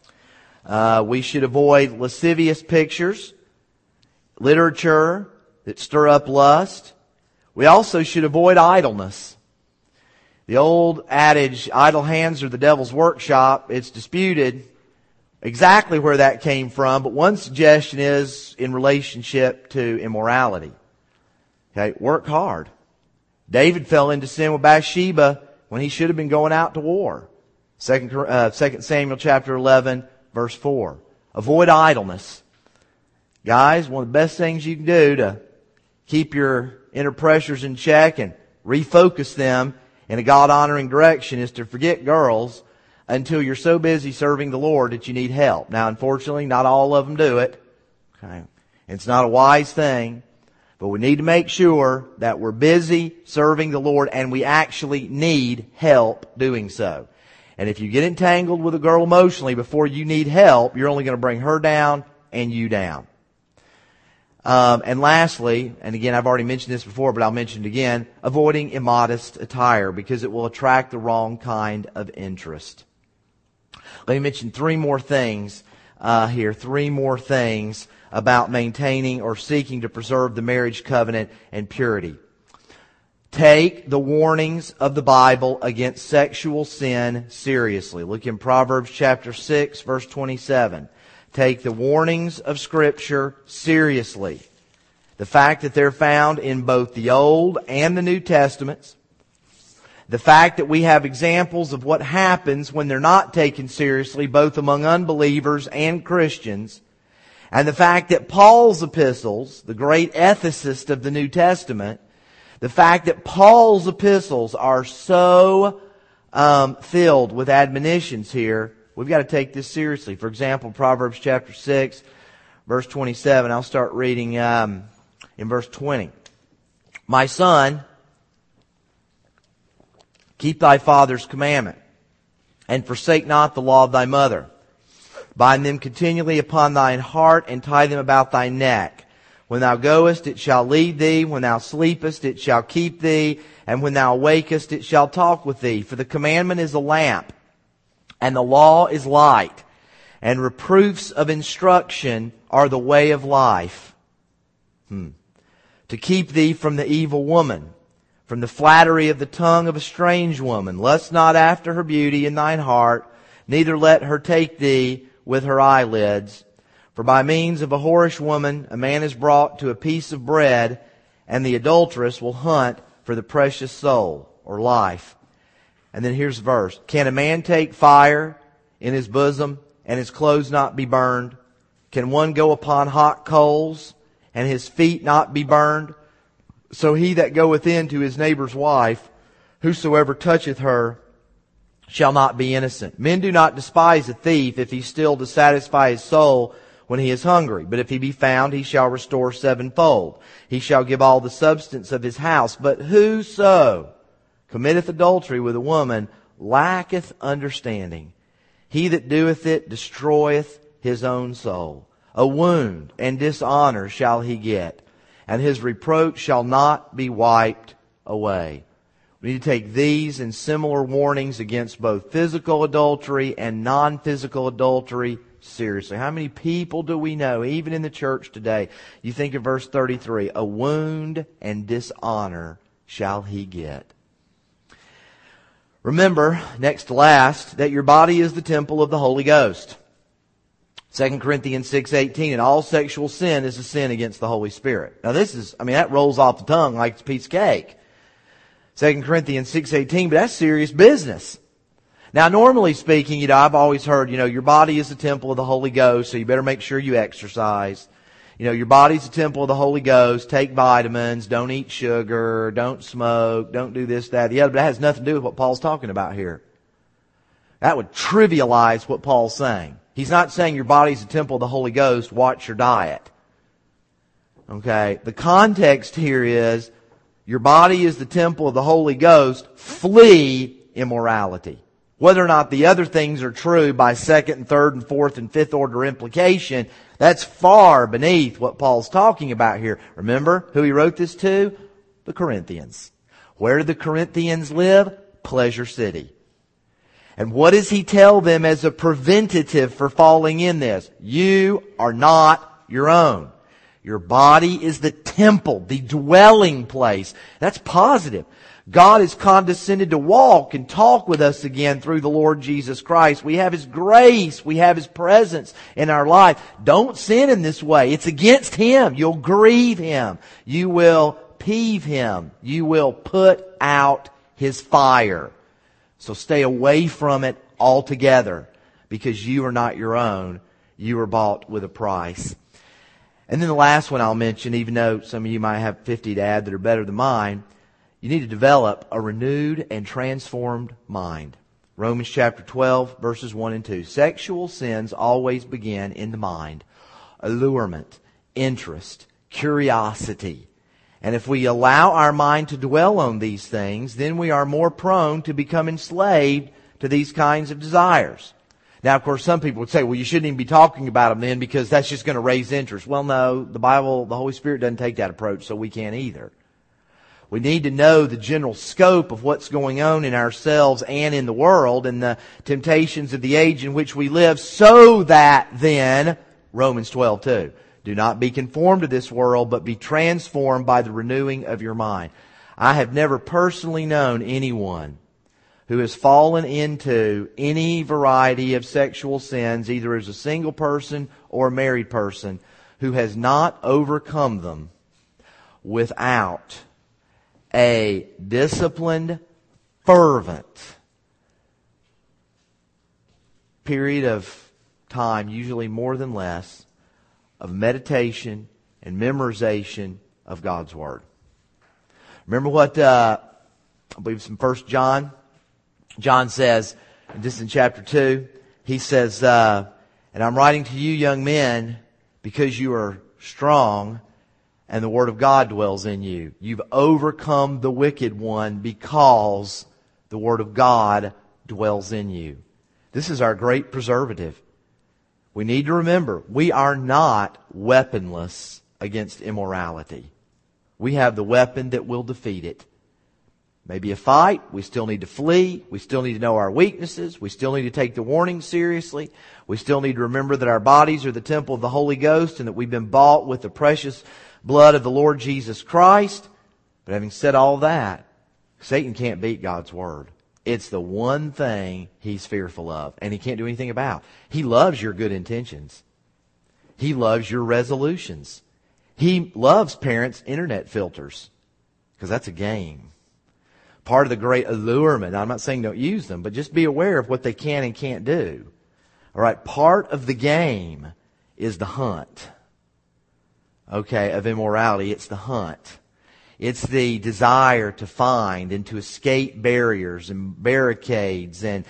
We should avoid lascivious pictures, literature that stir up lust. We also should avoid idleness. The old adage, idle hands are the devil's workshop, it's disputed exactly where that came from, but one suggestion is in relationship to immorality. Okay, work hard. David fell into sin with Bathsheba when he should have been going out to war. 2 Samuel chapter 11, verse 4. Avoid idleness. Guys, one of the best things you can do to keep your inner pressures in check and refocus them in a God-honoring direction is to forget girls until you're so busy serving the Lord that you need help. Now, unfortunately, not all of them do it. Okay. It's not a wise thing, but we need to make sure that we're busy serving the Lord and we actually need help doing so. And if you get entangled with a girl emotionally before you need help, you're only going to bring her down and you down. And lastly, and again, I've already mentioned this before, but I'll mention it again, avoiding immodest attire because it will attract the wrong kind of interest. Let me mention three more things here. Three more things about maintaining or seeking to preserve the marriage covenant and purity. Take the warnings of the Bible against sexual sin seriously. Look in Proverbs chapter 6, verse 27. Take the warnings of Scripture seriously. The fact that they're found in both the Old and the New Testaments. The fact that we have examples of what happens when they're not taken seriously, both among unbelievers and Christians. And the fact that Paul's epistles, the great ethicist of the New Testament, the fact that Paul's epistles are so filled with admonitions here, we've got to take this seriously. For example, Proverbs chapter 6, verse 27. I'll start reading in verse 20. My son, keep thy father's commandment, and forsake not the law of thy mother. Bind them continually upon thine heart, and tie them about thy neck. When thou goest, it shall lead thee. When thou sleepest, it shall keep thee. And when thou awakest, it shall talk with thee. For the commandment is a lamp, and the law is light, and reproofs of instruction are the way of life. To keep thee from the evil woman, from the flattery of the tongue of a strange woman. Lust not after her beauty in thine heart, neither let her take thee with her eyelids. For by means of a whorish woman a man is brought to a piece of bread, and the adulteress will hunt for the precious soul, or life. And then here's the verse. Can a man take fire in his bosom, and his clothes not be burned? Can one go upon hot coals, and his feet not be burned? So he that goeth in to his neighbor's wife, whosoever toucheth her, shall not be innocent. Men do not despise a thief if he steal to satisfy his soul when he is hungry. But if he be found, he shall restore sevenfold. He shall give all the substance of his house. But whoso committeth adultery with a woman lacketh understanding. He that doeth it destroyeth his own soul. A wound and dishonor shall he get, and his reproach shall not be wiped away. We need to take these and similar warnings against both physical adultery and non-physical adultery seriously. How many people do we know, even in the church today? You think of verse 33, a wound and dishonor shall he get. Remember, next to last, that your body is the temple of the Holy Ghost. 2 Corinthians 6:18, and all sexual sin is a sin against the Holy Spirit. Now that rolls off the tongue like it's a piece of cake. 2 Corinthians 6:18, but that's serious business. Now, normally speaking, I've always heard, your body is the temple of the Holy Ghost, so you better make sure you exercise. Your body's the temple of the Holy Ghost. Take vitamins, don't eat sugar, don't smoke, don't do this, that, the other. But that has nothing to do with what Paul's talking about here. That would trivialize what Paul's saying. He's not saying your body's the temple of the Holy Ghost, watch your diet. Okay? The context here is, your body is the temple of the Holy Ghost, flee immorality. Whether or not the other things are true by second and third and fourth and fifth order implication, that's far beneath what Paul's talking about here. Remember who he wrote this to? The Corinthians. Where did the Corinthians live? Pleasure City. And what does he tell them as a preventative for falling in this? You are not your own. Your body is the temple, the dwelling place. That's positive. God has condescended to walk and talk with us again through the Lord Jesus Christ. We have His grace. We have His presence in our life. Don't sin in this way. It's against Him. You'll grieve Him. You will peeve Him. You will put out His fire. So stay away from it altogether, because you are not your own. You were bought with a price. And then the last one I'll mention, even though some of you might have 50 to add that are better than mine, you need to develop a renewed and transformed mind. Romans chapter 12, verses 1 and 2. Sexual sins always begin in the mind. Allurement, interest, curiosity. And if we allow our mind to dwell on these things, then we are more prone to become enslaved to these kinds of desires. Now, of course, some people would say, well, you shouldn't even be talking about them then, because that's just going to raise interest. Well, no, the Bible, the Holy Spirit doesn't take that approach, so we can't either. We need to know the general scope of what's going on in ourselves and in the world and the temptations of the age in which we live, so that then, Romans 12:2, do not be conformed to this world, but be transformed by the renewing of your mind. I have never personally known anyone who has fallen into any variety of sexual sins, either as a single person or a married person, who has not overcome them without a disciplined, fervent period of time, usually more than less, of meditation and memorization of God's Word. Remember what, I believe it's in 1 John. John says, this in chapter 2, he says, and I'm writing to you young men because you are strong and the Word of God dwells in you. You've overcome the wicked one because the Word of God dwells in you. This is our great preservative. We need to remember, we are not weaponless against immorality. We have the weapon that will defeat it. Maybe a fight, we still need to flee. We still need to know our weaknesses. We still need to take the warning seriously. We still need to remember that our bodies are the temple of the Holy Ghost and that we've been bought with the precious blood of the Lord Jesus Christ. But having said all that, Satan can't beat God's Word. It's the one thing he's fearful of, and he can't do anything about. He loves your good intentions. He loves your resolutions. He loves parents' internet filters, because that's a game. Part of the great allurement, I'm not saying don't use them, but just be aware of what they can and can't do. All right, part of the game is the hunt. Okay, of immorality, it's the hunt. It's the desire to find and to escape barriers and barricades and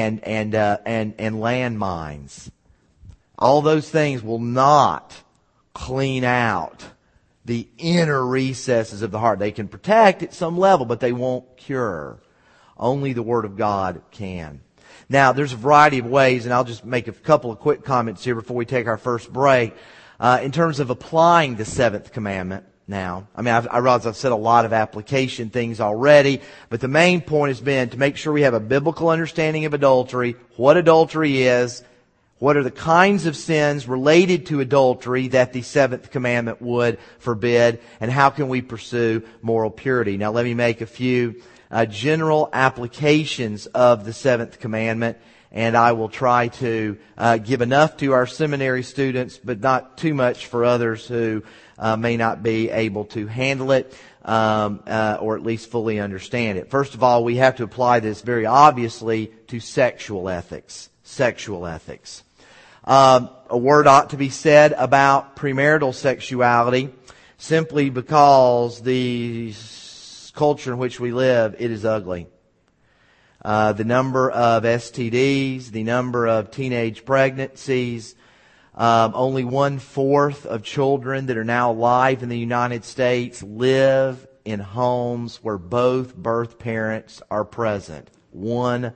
landmines. All those things will not clean out the inner recesses of the heart. They can protect at some level, but they won't cure. Only the Word of God can. Now, there's a variety of ways, and I'll just make a couple of quick comments here before we take our first break. In terms of applying the seventh commandment now. I mean, I realize I've said a lot of application things already, but the main point has been to make sure we have a biblical understanding of adultery, what adultery is, what are the kinds of sins related to adultery that the seventh commandment would forbid, and how can we pursue moral purity. Now, let me make a few general applications of the seventh commandment, and I will try to give enough to our seminary students, but not too much for others who may not be able to handle it or at least fully understand it. First of all, we have to apply this very obviously to sexual ethics. Sexual ethics. A word ought to be said about premarital sexuality simply because the culture in which we live, it is ugly. The number of STDs, the number of teenage pregnancies, only 1/4 of children that are now alive in the United States live in homes where both birth parents are present. 1/4.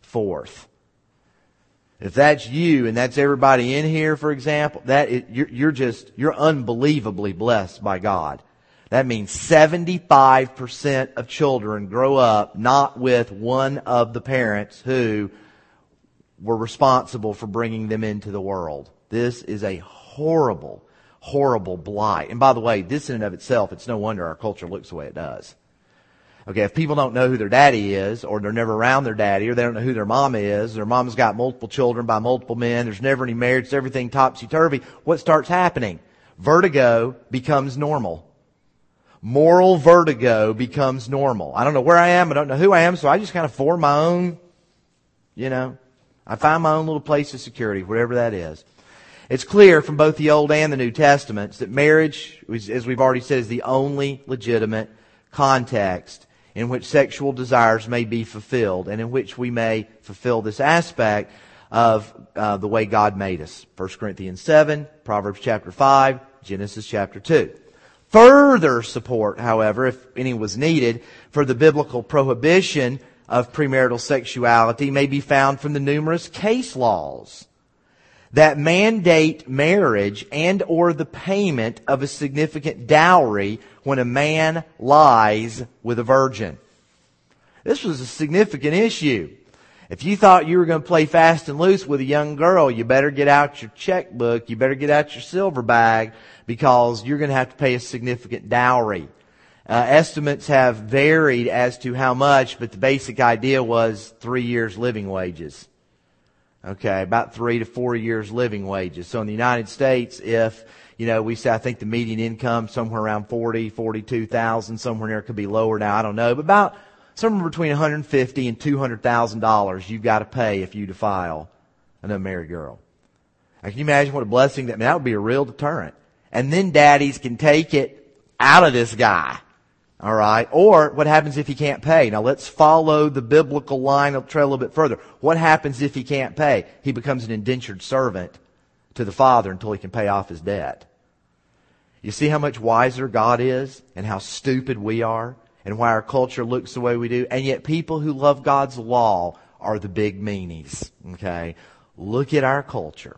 forth. If that's you and that's everybody in here, for example, you're unbelievably blessed by God. That means 75% of children grow up not with one of the parents who were responsible for bringing them into the world. This is a horrible, horrible blight. And by the way, this in and of itself, it's no wonder our culture looks the way it does. Okay, if people don't know who their daddy is, or they're never around their daddy, or they don't know who their mama is, their mama's got multiple children by multiple men, there's never any marriage, it's everything topsy-turvy, what starts happening? Vertigo becomes normal. Moral vertigo becomes normal. I don't know where I am, I don't know who I am, so I just kind of form my own, I find my own little place of security, whatever that is. It's clear from both the Old and the New Testaments that marriage, as we've already said, is the only legitimate context in which sexual desires may be fulfilled and in which we may fulfill this aspect of the way God made us. 1 Corinthians 7, Proverbs chapter 5, Genesis chapter 2. Further support, however, if any was needed, for the biblical prohibition of premarital sexuality may be found from the numerous case laws that mandate marriage and or the payment of a significant dowry when a man lies with a virgin. This was a significant issue. If you thought you were going to play fast and loose with a young girl, you better get out your checkbook, you better get out your silver bag, because you're going to have to pay a significant dowry. Estimates have varied as to how much, but the basic idea was 3 years living wages. Okay, about 3 to 4 years living wages. So in the United States, if, we say, I think the median income somewhere around 42,000, somewhere near, it could be lower now, I don't know, but about somewhere between $150,000 and $200,000 you've got to pay if you defile an unmarried girl. Now, can you imagine what a blessing that would be a real deterrent. And then daddies can take it out of this guy. All right. Or what happens if he can't pay? Now let's follow the biblical line of trail a little bit further. What happens if he can't pay? He becomes an indentured servant to the father until he can pay off his debt. You see how much wiser God is and how stupid we are and why our culture looks the way we do. And yet people who love God's law are the big meanies. Okay. Look at our culture.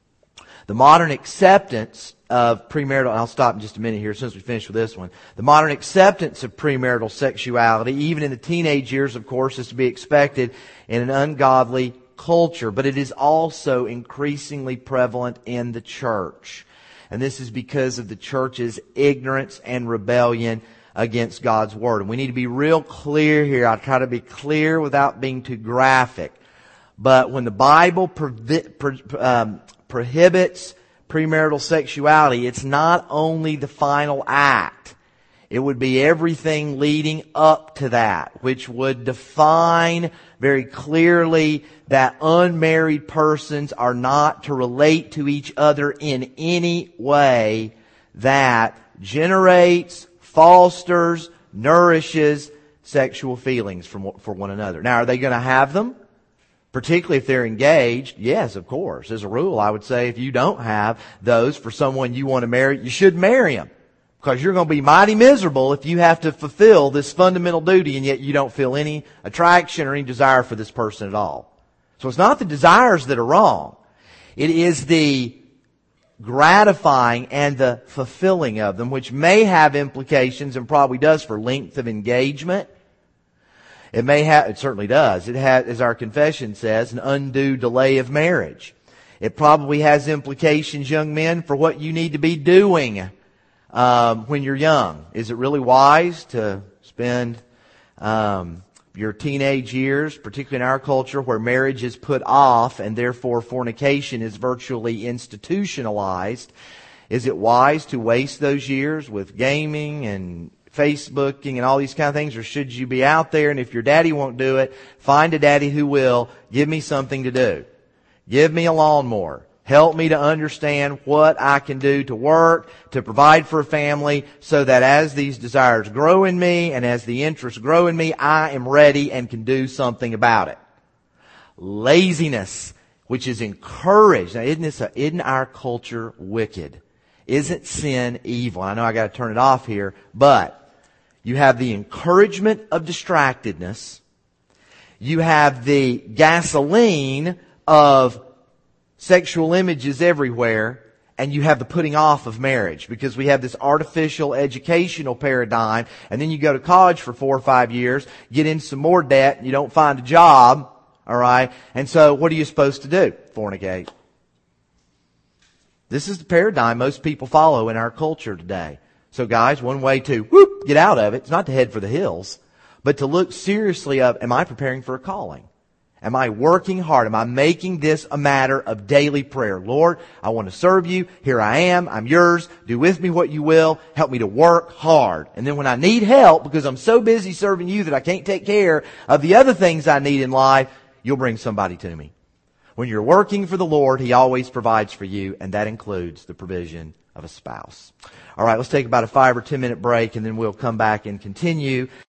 The modern acceptance of premarital, and I'll stop in just a minute here since we finish with this one. The modern acceptance of premarital sexuality, even in the teenage years, of course, is to be expected in an ungodly culture. But it is also increasingly prevalent in the church. And this is because of the church's ignorance and rebellion against God's Word. And we need to be real clear here. I'll try to be clear without being too graphic. But when the Bible prohibits premarital sexuality, it's not only the final act. It would be everything leading up to that, which would define very clearly that unmarried persons are not to relate to each other in any way that generates, fosters, nourishes sexual feelings for one another. Now, are they going to have them? Particularly if they're engaged, yes, of course. As a rule, I would say if you don't have those for someone you want to marry, you should marry them. Because you're going to be mighty miserable if you have to fulfill this fundamental duty and yet you don't feel any attraction or any desire for this person at all. So it's not the desires that are wrong. It is the gratifying and the fulfilling of them, which may have implications and probably does for length of engagement. It certainly does. It has, as our confession says, an undue delay of marriage. It probably has implications, young men, for what you need to be doing when you're young. Is it really wise to spend your teenage years, particularly in our culture where marriage is put off and therefore fornication is virtually institutionalized? Is it wise to waste those years with gaming and Facebooking and all these kind of things, or should you be out there, and if your daddy won't do it, find a daddy who will. Give me something to do. Give me a lawnmower. Help me to understand what I can do to work, to provide for a family, so that as these desires grow in me and as the interests grow in me, I am ready and can do something about it. Laziness, which is encouraged. Now, isn't our culture wicked? Isn't sin evil? I know I got to turn it off here, but you have the encouragement of distractedness. You have the gasoline of sexual images everywhere, and you have the putting off of marriage, because we have this artificial educational paradigm, and then you go to college for 4 or 5 years, get in some more debt, and you don't find a job, all right? And so what are you supposed to do? Fornicate. This is the paradigm most people follow in our culture today. So guys, one way to get out of it is not to head for the hills, but to look seriously of, am I preparing for a calling? Am I working hard? Am I making this a matter of daily prayer? Lord, I want to serve you. Here I am. I'm yours. Do with me what you will. Help me to work hard. And then when I need help, because I'm so busy serving you that I can't take care of the other things I need in life, you'll bring somebody to me. When you're working for the Lord, He always provides for you, and that includes the provision of a spouse. All right, let's take about a 5 or 10 minute break, and then we'll come back and continue.